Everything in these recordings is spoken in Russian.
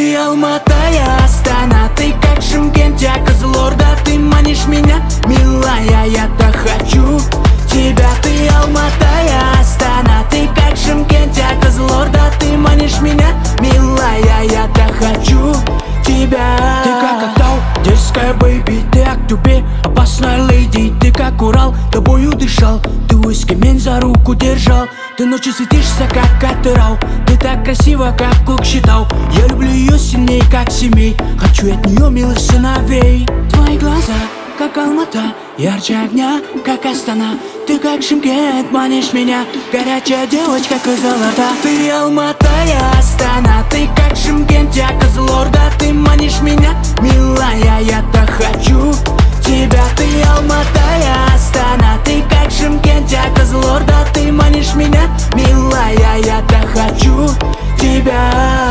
Ты Алмата, я Астана, ты как Шымкент, я Кызылорда. Ты манишь меня, милая, я так хочу тебя. Ты Алмата, я Астана, ты как Шымкент, я Кызылорда. Ты манишь меня, милая, я так хочу тебя. Ты как Актау, дерзкая бэйби, ты Актюбе, опасная леди. Ты как Урал, тобою дышал, ты Өскемен за руку держал. Ты ночью светишься, как Атырау, ты так красива, как Көкшетау. Я люблю ее сильней, как семей, хочу от нее милых сыновей. Твои глаза, как Алмата, ярче огня, как Астана. Ты как Шымкент, манишь меня, горячая девочка Кызылорда. Ты Алмата, я Астана, ты как Шымкент, я Кызылорда. Ты манишь меня, милая, я так хочу тебя. Ты Алмата, я Астана, ты как Шымкент, я Кызылорда. Ты манишь меня, милая, я так хочу тебя.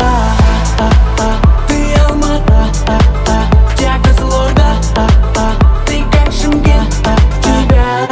Ты Алмата, я Кызылорда. Ты как Шымкент, тебя.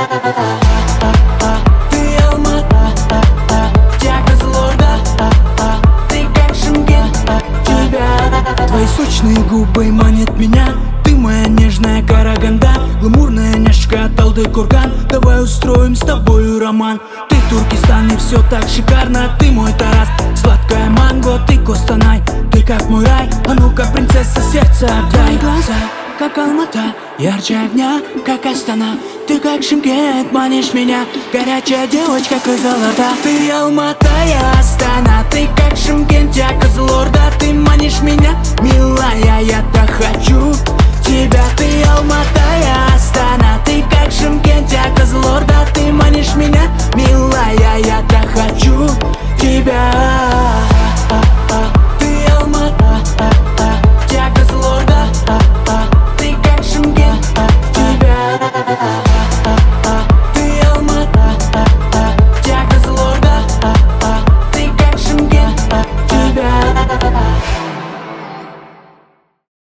Ты Алмата, я Кызылорда. Ты как Шымкент, тебя. Твои сочные губы манят меня. Ты моя нежная Караганда, гламурная няшка Талдыкурган. Давай устроим с тобою роман. Ты Туркестан, и все так шикарно. Ты мой Тарас, сладкая манго. Ты Костанай, ты как мой рай. А ну-ка, принцесса, сердце отдай. Твои глаза, как Алмата, ярче огня, как Астана. Ты как Шымкент, манишь меня, горячая девочка Кызылорда. Ты Алмата, я Астана, ты как Шымкент, я Кызылорда. Ты манишь меня, милая, я так хочу тебя. Ты Алмата, я Астана, ты как Шымкент, я Кызылорда. Ты манишь меня, милая, я